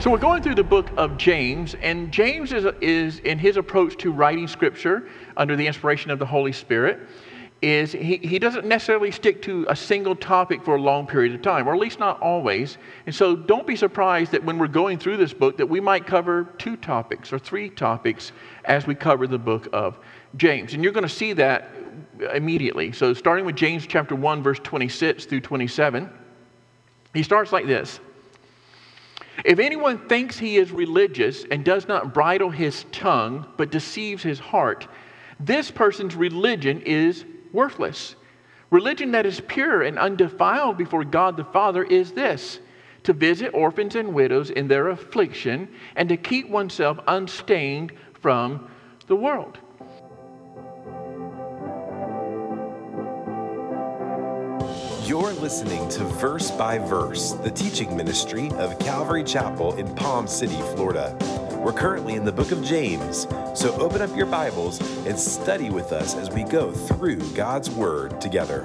So we're going through the book of James, and James is in his approach to writing scripture under the inspiration of the Holy Spirit, is he doesn't necessarily stick to a single topic for a long period of time, or at least not always. And so don't be surprised that when we're going through this book that we might cover 2 topics or 3 topics as we cover the book of James. And you're going to see that immediately. So starting with James chapter 1, verse 26 through 27, he starts like this. If anyone thinks he is religious and does not bridle his tongue, but deceives his heart, this person's religion is worthless. Religion that is pure and undefiled before God the Father is this: to visit orphans and widows in their affliction and to keep oneself unstained from the world. You're listening to Verse by Verse, the teaching ministry of Calvary Chapel in Palm City, Florida. We're currently in the book of James, so open up your Bibles and study with us as we go through God's Word together.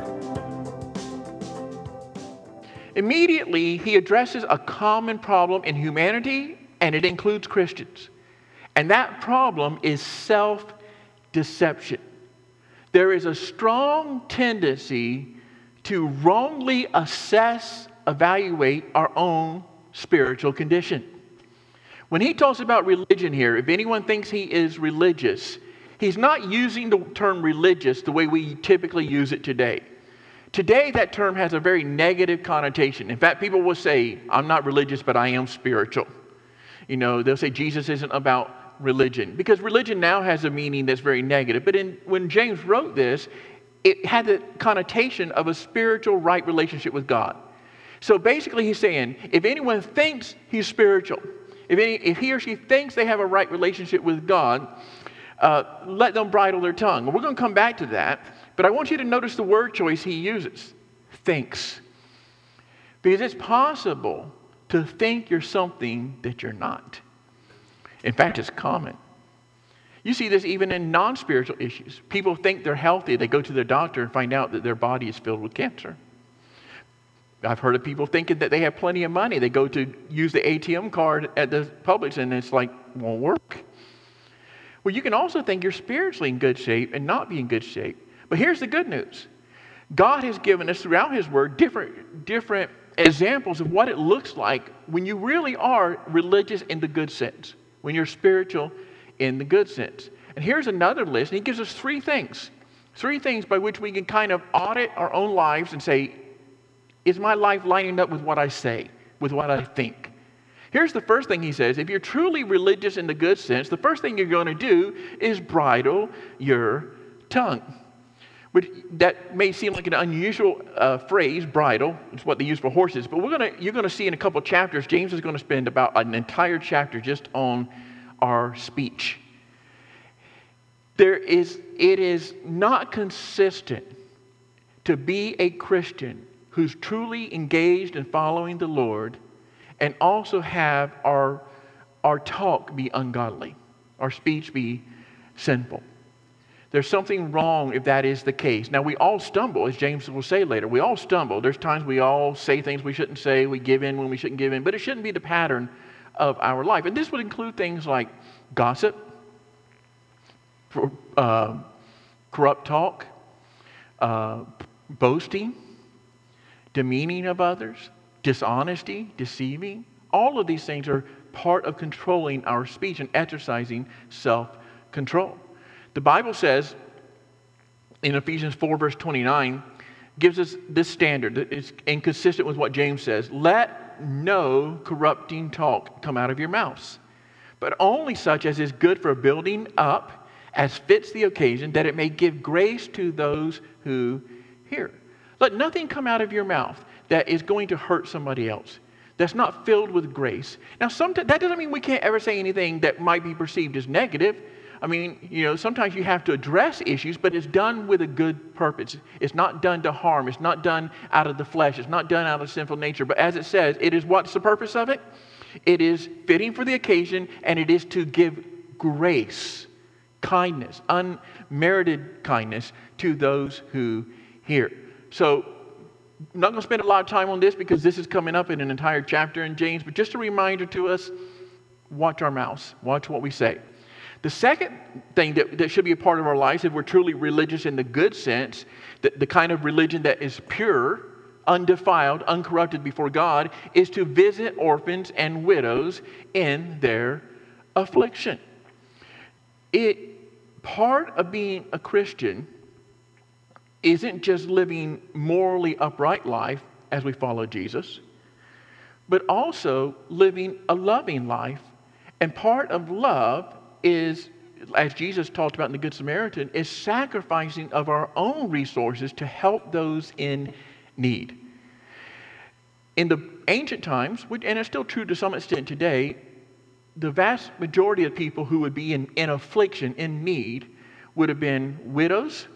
Immediately, he addresses a common problem in humanity, and it includes Christians. And that problem is self-deception. There is a strong tendency to wrongly assess, evaluate our own spiritual condition. When he talks about religion here, if anyone thinks he is religious, he's not using the term religious the way we typically use it today. Today, that term has a very negative connotation. In fact, people will say, I'm not religious, but I am spiritual. You know, they'll say Jesus isn't about religion, because religion now has a meaning that's very negative. But when James wrote this, it had the connotation of a spiritual right relationship with God. So basically he's saying, if anyone thinks he's spiritual, if he or she thinks they have a right relationship with God, let them bridle their tongue. And we're going to come back to that, but I want you to notice the word choice he uses, thinks. Because it's possible to think you're something that you're not. In fact, it's common. You see this even in non-spiritual issues. People think they're healthy. They go to their doctor and find out that their body is filled with cancer. I've heard of people thinking that they have plenty of money. They go to use the ATM card at the Publix and it's like, won't work. Well, you can also think you're spiritually in good shape and not be in good shape. But here's the good news. God has given us throughout His Word different examples of what it looks like when you really are religious in the good sense, when you're spiritual in the good sense. And here's another list, and he gives us 3 things. 3 things by which we can kind of audit our own lives and say, is my life lining up with what I say, with what I think? Here's the first thing he says. If you're truly religious in the good sense, the first thing you're going to do is bridle your tongue. That may seem like an unusual phrase, bridle. It's what they use for horses. But you're going to see in a couple chapters, James is going to spend about an entire chapter just on our speech. It is not consistent to be a Christian who's truly engaged in following the Lord and also have our talk be ungodly, our speech be sinful. There's something wrong if that is the case. Now, we all stumble, as James will say later. We all stumble. There's times we all say things we shouldn't say. We give in when we shouldn't give in. But it shouldn't be the pattern of our life. And this would include things like gossip, corrupt talk, boasting, demeaning of others, dishonesty, deceiving. All of these things are part of controlling our speech and exercising self-control. The Bible says in Ephesians 4 verse 29, gives us this standard that is inconsistent with what James says. Let no corrupting talk come out of your mouths, but only such as is good for building up, as fits the occasion, that it may give grace to those who hear. Let nothing come out of your mouth that is going to hurt somebody else, that's not filled with grace. Now, sometimes that doesn't mean we can't ever say anything that might be perceived as negative. I mean, sometimes you have to address issues, but it's done with a good purpose. It's not done to harm. It's not done out of the flesh. It's not done out of sinful nature. But as it says, it is what's the purpose of it? It is fitting for the occasion, and it is to give grace, kindness, unmerited kindness to those who hear. So I'm not going to spend a lot of time on this because this is coming up in an entire chapter in James, but just a reminder to us, watch our mouths, watch what we say. The second thing that should be a part of our lives, if we're truly religious in the good sense, the kind of religion that is pure, undefiled, uncorrupted before God, is to visit orphans and widows in their affliction. Part of being a Christian isn't just living morally upright life as we follow Jesus, but also living a loving life. And part of love is, as Jesus talked about in the Good Samaritan, is sacrificing of our own resources to help those in need. In the ancient times, and it's still true to some extent today, the vast majority of people who would be in affliction, in need, would have been widows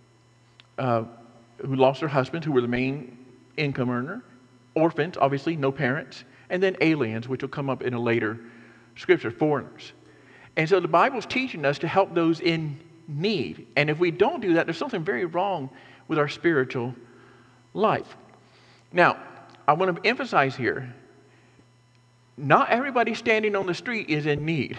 who lost their husbands, who were the main income earner, orphans, obviously, no parents, and then aliens, which will come up in a later scripture, foreigners. And so the Bible's teaching us to help those in need. And if we don't do that, there's something very wrong with our spiritual life. Now, I want to emphasize here, not everybody standing on the street is in need.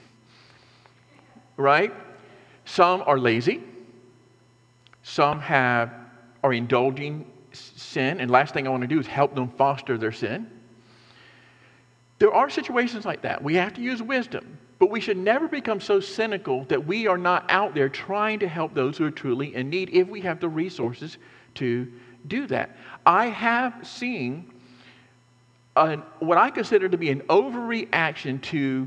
Right? Some are lazy. Some are indulging sin, and last thing I want to do is help them foster their sin. There are situations like that. We have to use wisdom, but we should never become so cynical that we are not out there trying to help those who are truly in need if we have the resources to do that. I have seen what I consider to be an overreaction to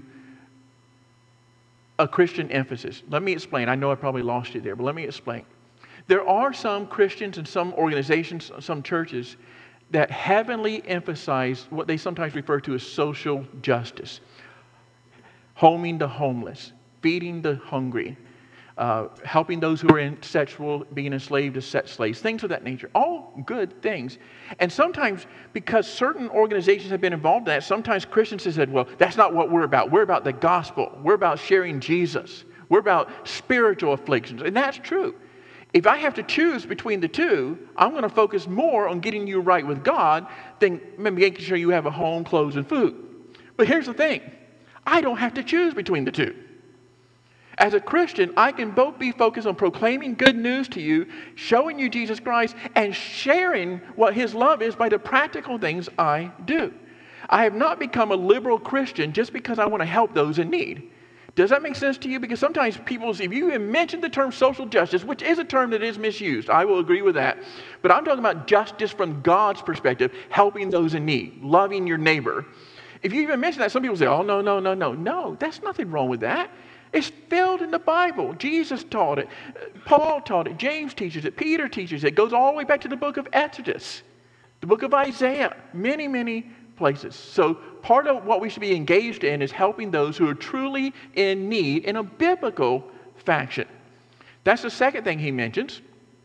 a Christian emphasis. Let me explain. I know I probably lost you there, but let me explain. There are some Christians and some organizations, some churches, that heavily emphasize what they sometimes refer to as social justice. Homing the homeless, feeding the hungry, helping those who are being enslaved as sex slaves, things of that nature. All good things. And sometimes, because certain organizations have been involved in that, sometimes Christians have said, well, that's not what we're about. We're about the gospel. We're about sharing Jesus. We're about spiritual afflictions. And that's true. If I have to choose between the two, I'm going to focus more on getting you right with God than making sure you have a home, clothes, and food. But here's the thing. I don't have to choose between the two. As a Christian, I can both be focused on proclaiming good news to you, showing you Jesus Christ, and sharing what His love is by the practical things I do. I have not become a liberal Christian just because I want to help those in need. Does that make sense to you? Because sometimes people, if you even mention the term social justice, which is a term that is misused, I will agree with that. But I'm talking about justice from God's perspective, helping those in need, loving your neighbor. If you even mention that, some people say, oh, no. No, that's nothing wrong with that. It's filled in the Bible. Jesus taught it. Paul taught it. James teaches it. Peter teaches it. It goes all the way back to the book of Exodus, the book of Isaiah, many, many places. So part of what we should be engaged in is helping those who are truly in need in a biblical fashion. That's the second thing he mentions.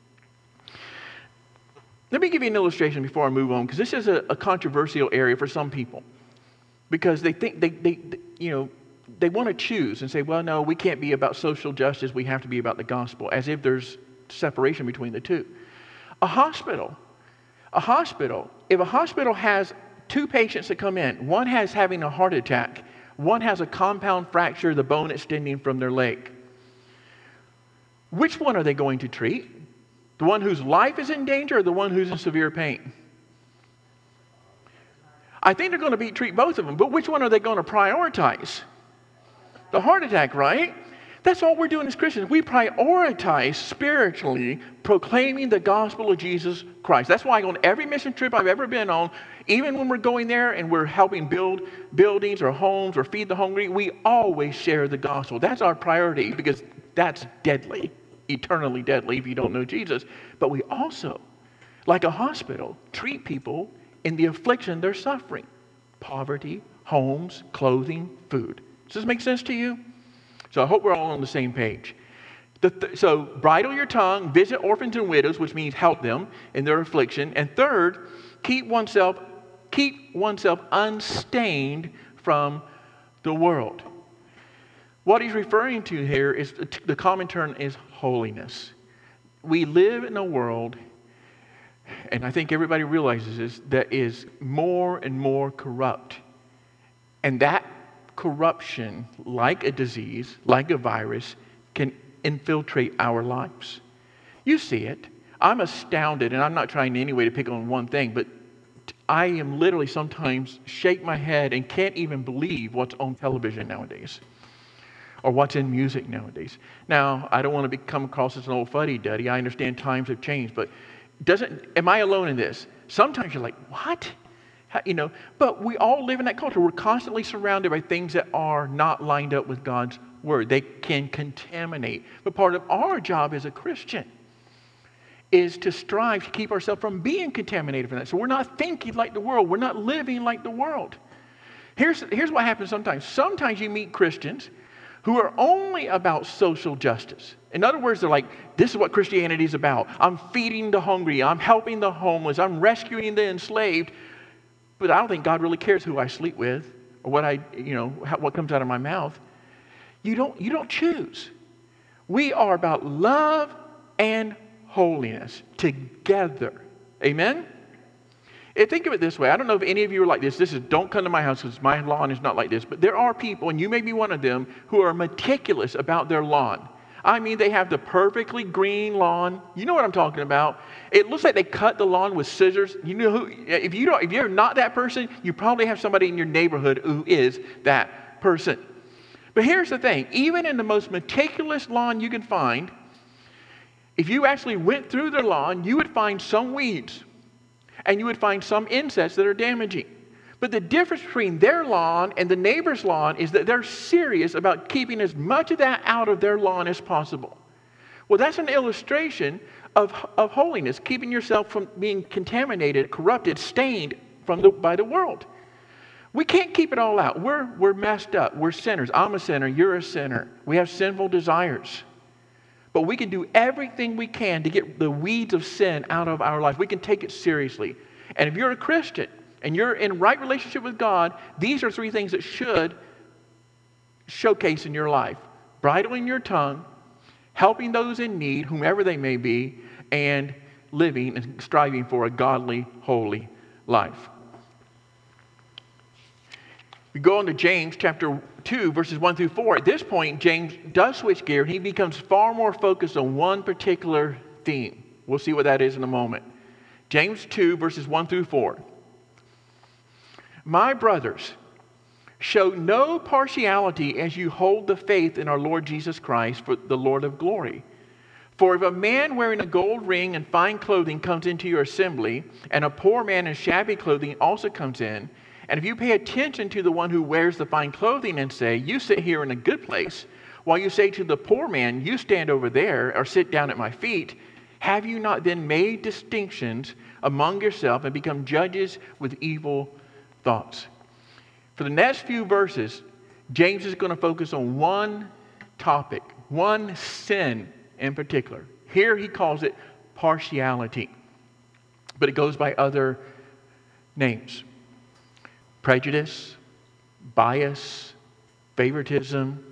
Let me give you an illustration before I move on, because this is a controversial area for some people. Because they think they want to choose and say, well, no, we can't be about social justice. We have to be about the gospel, as if there's separation between the two. A hospital, if a hospital has two patients that come in, one has having a heart attack, one has a compound fracture of the bone extending from their leg. Which one are they going to treat? The one whose life is in danger or the one who's in severe pain? I think they're going to treat both of them, but which one are they going to prioritize? The heart attack, right? That's all we're doing as Christians. We prioritize spiritually proclaiming the gospel of Jesus Christ. That's why on every mission trip I've ever been on, even when we're going there and we're helping build buildings or homes or feed the hungry, we always share the gospel. That's our priority, because that's deadly, eternally deadly if you don't know Jesus. But we also, like a hospital, treat people in the affliction they're suffering. Poverty, homes, clothing, food. Does this make sense to you? So I hope we're all on the same page. So bridle your tongue, visit orphans and widows, which means help them in their affliction. And third, keep oneself unstained from the world. What he's referring to here is, the common term is holiness. We live in a world and I think everybody realizes this, that is more and more corrupt. And that corruption, like a disease, like a virus, can infiltrate our lives. You see it. I'm astounded, and I'm not trying in any way to pick on one thing, but I am literally sometimes shake my head and can't even believe what's on television nowadays or what's in music nowadays. Now, I don't want to come across as an old fuddy-duddy. I understand times have changed, but am I alone in this? Sometimes you're like, what? But we all live in that culture. We're constantly surrounded by things that are not lined up with God's word. They can contaminate. But part of our job as a Christian is to strive to keep ourselves from being contaminated from that. So we're not thinking like the world. We're not living like the world. Here's what happens sometimes. Sometimes you meet Christians who are only about social justice. In other words, they're like, this is what Christianity is about. I'm feeding the hungry. I'm helping the homeless. I'm rescuing the enslaved. But I don't think God really cares who I sleep with or what comes out of my mouth. You don't choose. We are about love and holiness together. Amen? And think of it this way. I don't know if any of you are like this. Don't come to my house because my lawn is not like this. But there are people, and you may be one of them, who are meticulous about their lawn. I mean, they have the perfectly green lawn. You know what I'm talking about. It looks like they cut the lawn with scissors. You know who? If you're not that person, you probably have somebody in your neighborhood who is that person. But here's the thing. Even in the most meticulous lawn you can find, if you actually went through their lawn, you would find some weeds. And you would find some insects that are damaging. But the difference between their lawn and the neighbor's lawn is that they're serious about keeping as much of that out of their lawn as possible. Well, that's an illustration of holiness, keeping yourself from being contaminated, corrupted, stained by the world. We can't keep it all out. We're messed up. We're sinners. I'm a sinner. You're a sinner. We have sinful desires. But we can do everything we can to get the weeds of sin out of our life. We can take it seriously. And if you're a Christian and you're in right relationship with God, these are three things that should showcase in your life. Bridling your tongue, helping those in need, whomever they may be, and living and striving for a godly, holy life. We go on to James chapter 2, verses 1 through 4. At this point, James does switch gear, and he becomes far more focused on one particular theme. We'll see what that is in a moment. James 2, verses 1 through 4. My brothers, show no partiality as you hold the faith in our Lord Jesus Christ, for the Lord of glory. For if a man wearing a gold ring and fine clothing comes into your assembly, and a poor man in shabby clothing also comes in, and if you pay attention to the one who wears the fine clothing and say, you sit here in a good place, while you say to the poor man, you stand over there or sit down at my feet, have you not then made distinctions among yourself and become judges with evil thoughts? For the next few verses, James is going to focus on one topic, one sin in particular. Here he calls it partiality, but it goes by other names. Prejudice, bias, favoritism,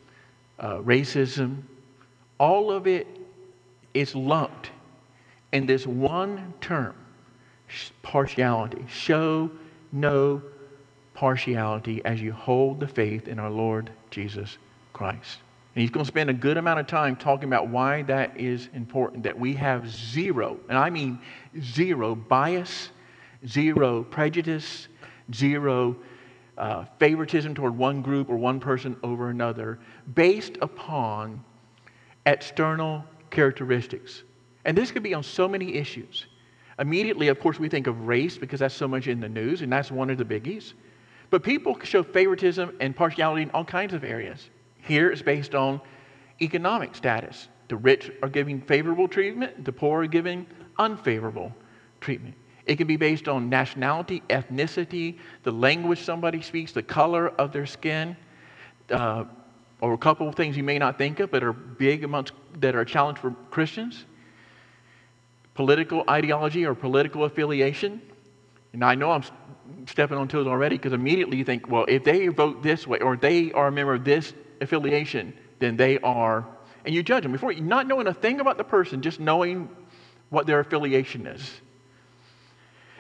racism, all of it is lumped in this one term, partiality. Show no partiality as you hold the faith in our Lord Jesus Christ. And he's going to spend a good amount of time talking about why that is important, that we have zero, and I mean zero bias, zero prejudice, zero favoritism toward one group or one person over another based upon external characteristics. And this could be on so many issues. Immediately, of course, we think of race because that's so much in the news, and that's one of the biggies. But people show favoritism and partiality in all kinds of areas. Here it's based on economic status. The rich are giving favorable treatment, the poor are giving unfavorable treatment. It can be based on nationality, ethnicity, the language somebody speaks, the color of their skin, or a couple of things you may not think of but are big that are a challenge for Christians. Political ideology or political affiliation. And I know I'm stepping on toes already because immediately you think, well, if they vote this way or they are a member of this affiliation, then they are, and you judge them before not knowing a thing about the person, just knowing what their affiliation is.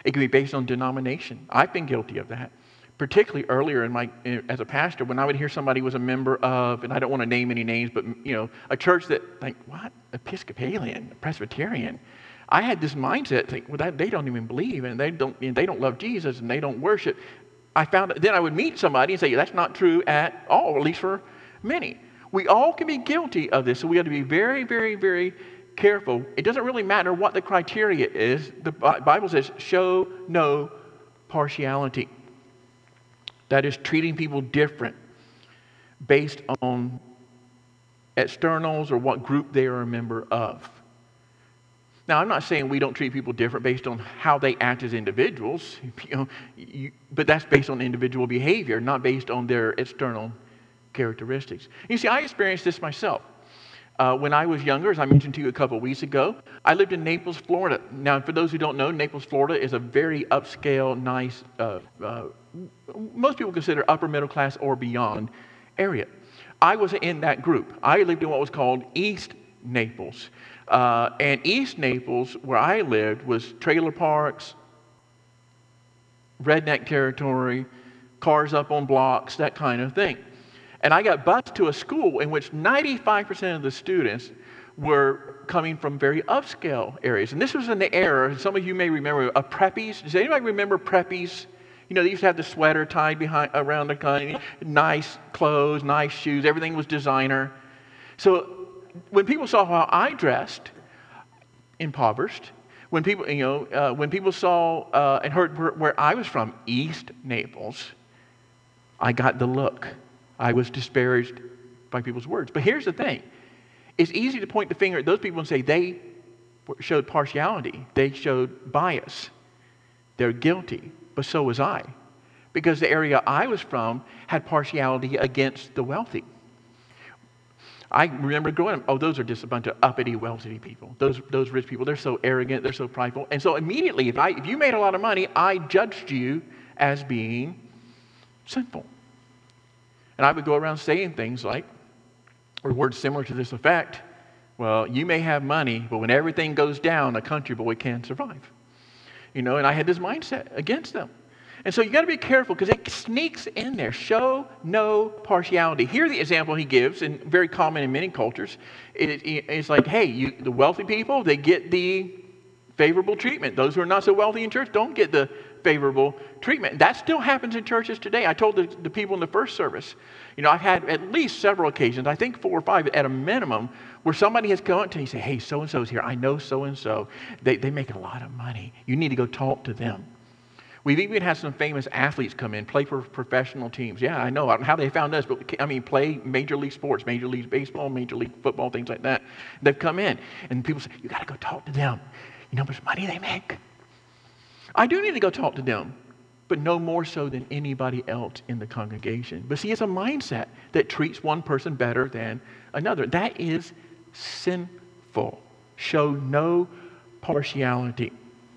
It can be based on denomination. I've been guilty of that, particularly earlier as a pastor, when I would hear somebody was a member of, and I don't want to name any names, but a church that, like, what? Episcopalian, Presbyterian. I had this mindset, think, well, they don't even believe, and they don't love Jesus, and they don't worship. Then I would meet somebody and say, that's not true at all, at least for many. We all can be guilty of this, so we have to be very, very, very careful. It doesn't really matter what the criteria is. The Bible says, show no partiality. That is treating people different based on externals or what group they are a member of. Now, I'm not saying we don't treat people different based on how they act as individuals, but that's based on individual behavior, not based on their external characteristics. You see, I experienced this myself. When I was younger, as I mentioned to you a couple of weeks ago, I lived in Naples, Florida. Now, for those who don't know, Naples, Florida is a very upscale, nice, most people consider upper middle class or beyond area. I was in that group. I lived in what was called East Naples. And East Naples, where I lived, was trailer parks, redneck territory, cars up on blocks, that kind of thing. And I got bused to a school in which 95% of the students were coming from very upscale areas. And this was in the era, some of you may remember, of preppies. Does anybody remember preppies? They used to have the sweater tied around the kind, nice clothes, nice shoes, everything was designer. So when people saw how I dressed, impoverished, when people saw and heard where I was from, East Naples, I got the look. I was disparaged by people's words. But here's the thing. It's easy to point the finger at those people and say they showed partiality. They showed bias. They're guilty. But so was I. Because the area I was from had partiality against the wealthy. I remember growing up, those are just a bunch of uppity, wealthy people. Those rich people, they're so arrogant, they're so prideful. And so immediately, if you made a lot of money, I judged you as being sinful. And I would go around saying things like, or words similar to this effect, well, you may have money, but when everything goes down, a country boy can't survive. And I had this mindset against them. And so you got to be careful because it sneaks in there. Show no partiality. Here the example he gives, and very common in many cultures, it's like, hey, the wealthy people, they get the favorable treatment. Those who are not so wealthy in church don't get the favorable treatment. That still happens in churches today. I told the people in the first service, I've had at least several occasions, I think 4 or 5 at a minimum, where somebody has come up to me and say, hey, so-and-so's here. I know so-and-so. They make a lot of money. You need to go talk to them. We've even had some famous athletes come in, play for professional teams. Yeah, I know. I don't know how they found us, but play major league sports, major league baseball, major league football, things like that. They've come in, and people say, you got to go talk to them. You know how much money they make? I do need to go talk to them, but no more so than anybody else in the congregation. But see, it's a mindset that treats one person better than another. That is sinful. Show no partiality.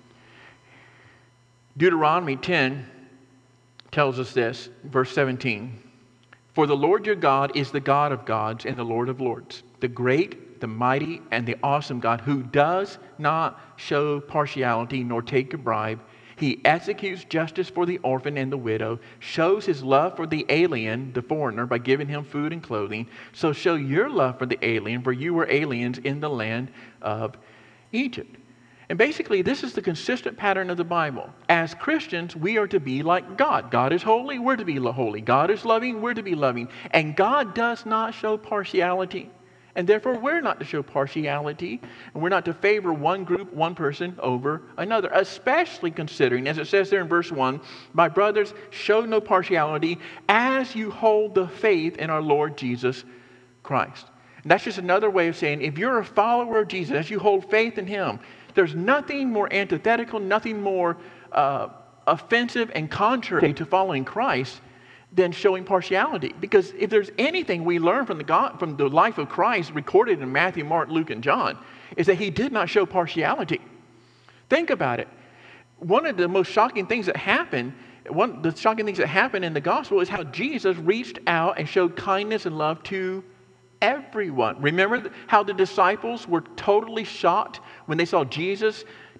Deuteronomy 10 tells us this, verse 17. For the Lord your God is the God of gods and the Lord of lords, the great, the mighty, and the awesome God, who does not show partiality nor take a bribe. He executes justice for the orphan and the widow, shows his love for the alien, the foreigner, by giving him food and clothing. So show your love for the alien, for you were aliens in the land of Egypt. And basically, this is the consistent pattern of the Bible. As Christians, we are to be like God. God is holy, we're to be holy. God is loving, we're to be loving. And God does not show partiality. And therefore, we're not to show partiality. And we're not to favor one group, one person over another. Especially considering, as it says there in verse 1, my brothers, show no partiality as you hold the faith in our Lord Jesus Christ. And that's just another way of saying, if you're a follower of Jesus, as you hold faith in Him, there's nothing more antithetical, nothing more offensive and contrary to following Christ than showing partiality. Because if there's anything we learn from the life of Christ recorded in Matthew, Mark, Luke, and John, is that He did not show partiality. Think about it. One of the most shocking things that happened, in the gospel is how Jesus reached out and showed kindness and love to everyone. Remember how the disciples were totally shocked when they saw Jesus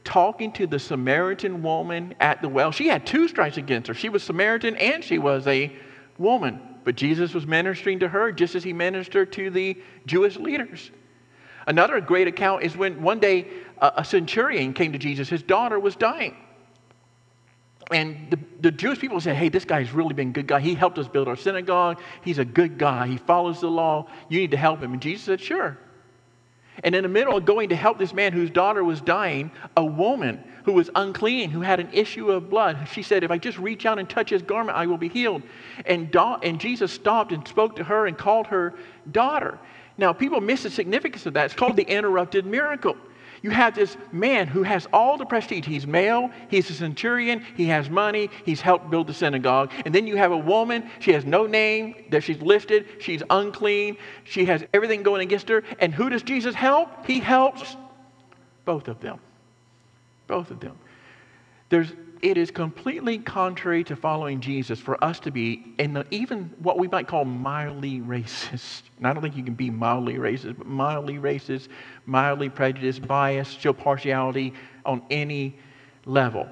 talking to the Samaritan woman at the well. She had 2 strikes against her. She was Samaritan and she was a woman. But Jesus was ministering to her just as he ministered to the Jewish leaders. Another great account is when one day a centurion came to Jesus. His daughter was dying. And the Jewish people said, hey, this guy's really been a good guy. He helped us build our synagogue. He's a good guy. He follows the law. You need to help him. And Jesus said, sure. And in the middle of going to help this man whose daughter was dying, a woman who was unclean, who had an issue of blood, she said, if I just reach out and touch his garment, I will be healed. And Jesus stopped and spoke to her and called her daughter. Now, people miss the significance of that. It's called the interrupted miracle. You have this man who has all the prestige. He's male, he's a centurion, he has money, he's helped build the synagogue. And then you have a woman, she has no name that she's listed, she's unclean, she has everything going against her. And who does Jesus help? He helps both of them. Both of them. It is completely contrary to following Jesus for us to be even what we might call mildly racist. And I don't think you can be mildly racist, but mildly racist, mildly prejudiced, biased, show partiality on any level.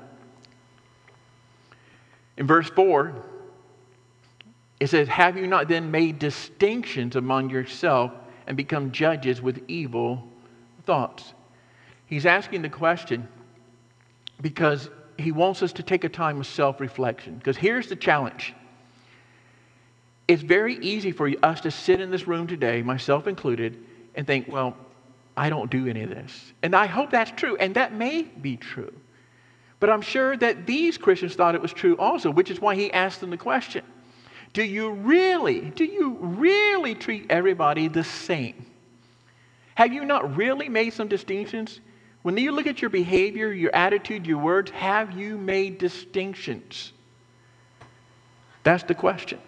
In verse 4, it says, have you not then made distinctions among yourself and become judges with evil thoughts? He's asking the question because he wants us to take a time of self-reflection. Because here's the challenge. It's very easy for us to sit in this room today, myself included, and think, well, I don't do any of this. And I hope that's true, and that may be true. But I'm sure that these Christians thought it was true also, which is why he asked them the question. Do you really treat everybody the same? Have you not really made some distinctions? When you look at your behavior, your attitude, your words, have you made distinctions? That's the question.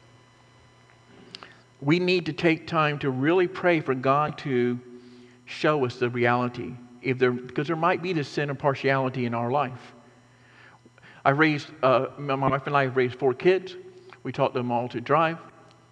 We need to take time to really pray for God to show us the reality, because there might be this sin of partiality in our life. My wife and I have raised 4 kids. We taught them all to drive.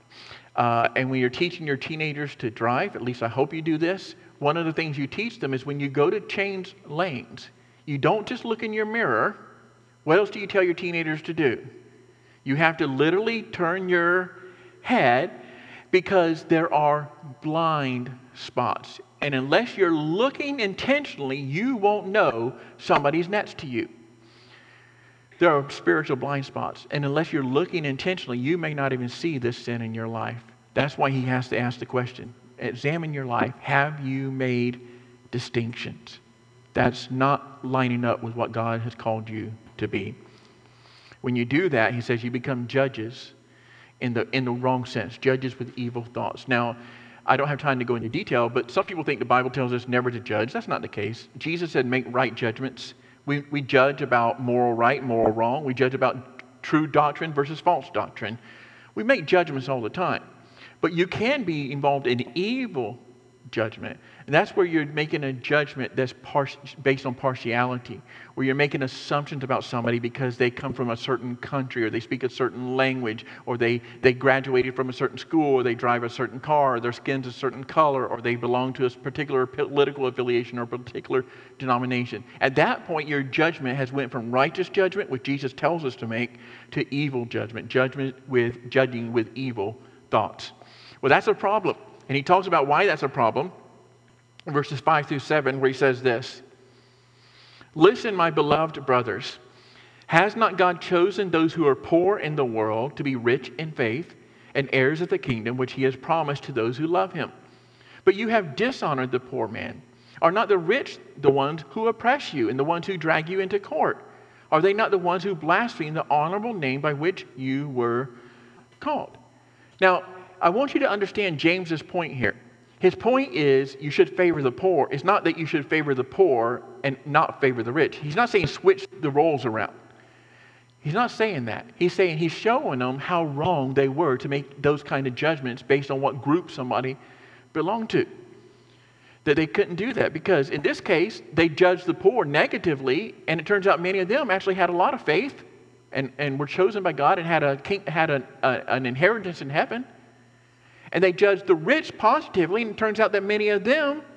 And when you're teaching your teenagers to drive, at least I hope you do this, one of the things you teach them is when you go to change lanes, you don't just look in your mirror. What else do you tell your teenagers to do? You have to literally turn your head because there are blind spots. And unless you're looking intentionally, you won't know somebody's next to you. There are spiritual blind spots. And unless you're looking intentionally, you may not even see this sin in your life. That's why he has to ask the question. Examine your life. Have you made distinctions? That's not lining up with what God has called you to be. When you do that, he says you become judges in the wrong sense, judges with evil thoughts. Now, I don't have time to go into detail, but some people think the Bible tells us never to judge. That's not the case. Jesus said make right judgments. We judge about moral right, moral wrong. We judge about true doctrine versus false doctrine. We make judgments all the time. But you can be involved in evil judgment. And that's where you're making a judgment that's based on partiality, where you're making assumptions about somebody because they come from a certain country, or they speak a certain language, or they graduated from a certain school, or they drive a certain car, or their skin's a certain color, or they belong to a particular political affiliation or a particular denomination. At that point, your judgment has went from righteous judgment, which Jesus tells us to make, to evil judgment, judging with evil thoughts. Well, that's a problem. And he talks about why that's a problem in verses 5 through 7, where he says this. Listen, my beloved brothers, has not God chosen those who are poor in the world to be rich in faith and heirs of the kingdom which he has promised to those who love him? But you have dishonored the poor man. Are not the rich the ones who oppress you and the ones who drag you into court? Are they not the ones who blaspheme the honorable name by which you were called? Now, I want you to understand James's point here. His point is you should favor the poor. It's not that you should favor the poor and not favor the rich. He's not saying switch the roles around. He's not saying that. He's saying he's showing them how wrong they were to make those kind of judgments based on what group somebody belonged to. That they couldn't do that because in this case, they judged the poor negatively, and it turns out many of them actually had a lot of faith and were chosen by God and had an inheritance in heaven. And they judged the rich positively, and it turns out that many of them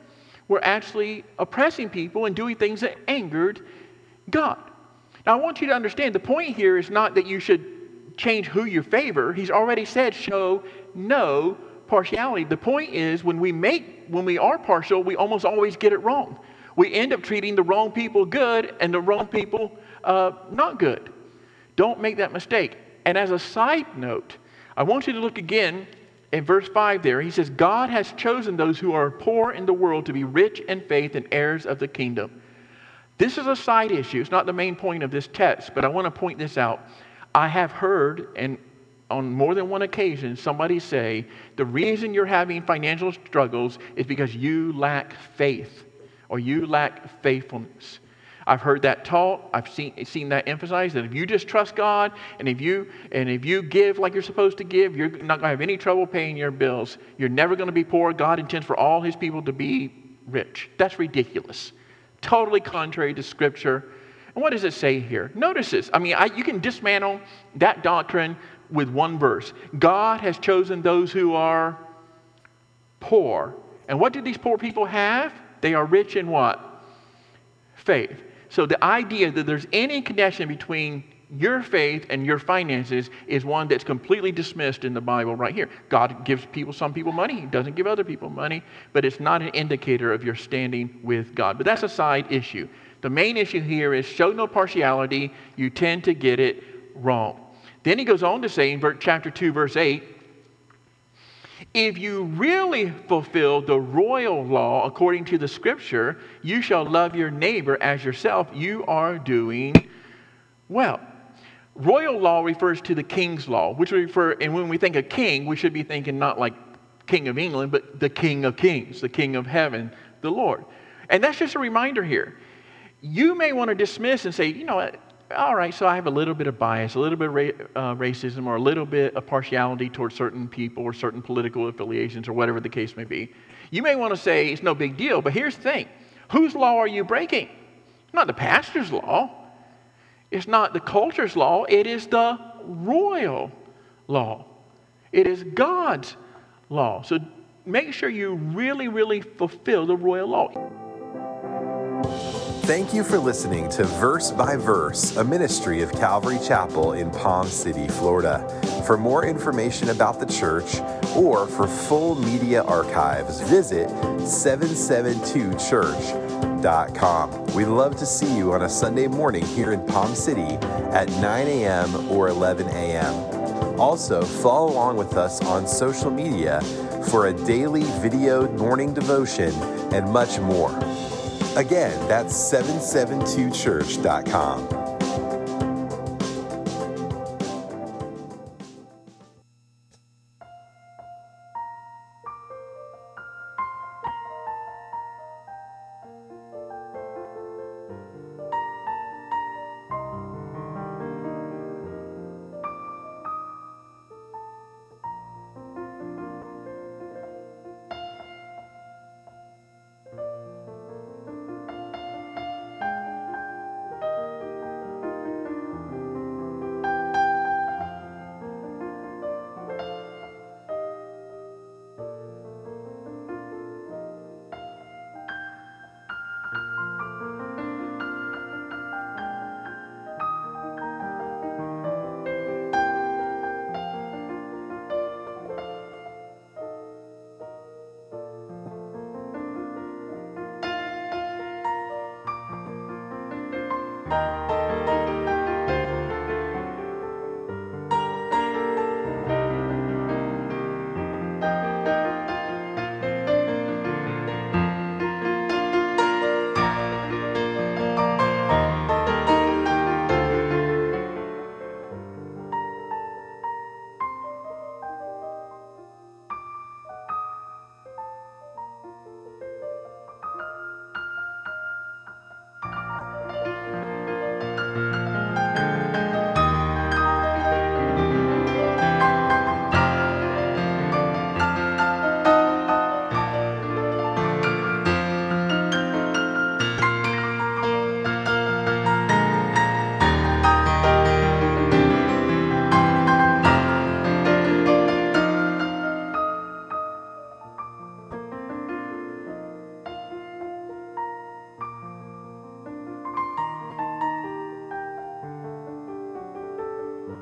we're actually oppressing people and doing things that angered God. Now, I want you to understand, the point here is not that you should change who you favor. He's already said, show no partiality. The point is, when we are partial, we almost always get it wrong. We end up treating the wrong people good and the wrong people not good. Don't make that mistake. And as a side note, I want you to look again in verse 5 there. He says, God has chosen those who are poor in the world to be rich in faith and heirs of the kingdom. This is a side issue. It's not the main point of this text, but I want to point this out. I have heard, and on more than one occasion, somebody say, the reason you're having financial struggles is because you lack faith or you lack faithfulness. I've heard that taught. I've seen that emphasized, that if you just trust God and if you give like you're supposed to give, you're not going to have any trouble paying your bills. You're never going to be poor. God intends for all his people to be rich. That's ridiculous. Totally contrary to Scripture. And what does it say here? Notice this. I mean, you can dismantle that doctrine with one verse. God has chosen those who are poor. And what do these poor people have? They are rich in what? Faith. So the idea that there's any connection between your faith and your finances is one that's completely dismissed in the Bible right here. God gives some people money. He doesn't give other people money, but it's not an indicator of your standing with God. But that's a side issue. The main issue here is show no partiality. You tend to get it wrong. Then he goes on to say in chapter 2, verse 8, if you really fulfill the royal law according to the Scripture, you shall love your neighbor as yourself. You are doing well. Royal law refers to the king's law, which we refer, and when we think of king, we should be thinking not like King of England, but the King of Kings, the King of Heaven, the Lord. And that's just a reminder here. You may want to dismiss and say, you know what, all right, so I have a little bit of bias, a little bit of racism, or a little bit of partiality towards certain people or certain political affiliations or whatever the case may be. You may want to say it's no big deal, but here's the thing. Whose law are you breaking? It's not the pastor's law. It's not the culture's law. It is the royal law. It is God's law. So make sure you really, really fulfill the royal law. Thank you for listening to Verse by Verse, a ministry of Calvary Chapel in Palm City, Florida. For more information about the church or for full media archives, visit 772church.com. We'd love to see you on a Sunday morning here in Palm City at 9 a.m. or 11 a.m. Also, follow along with us on social media for a daily video morning devotion and much more. Again, that's 772church.com.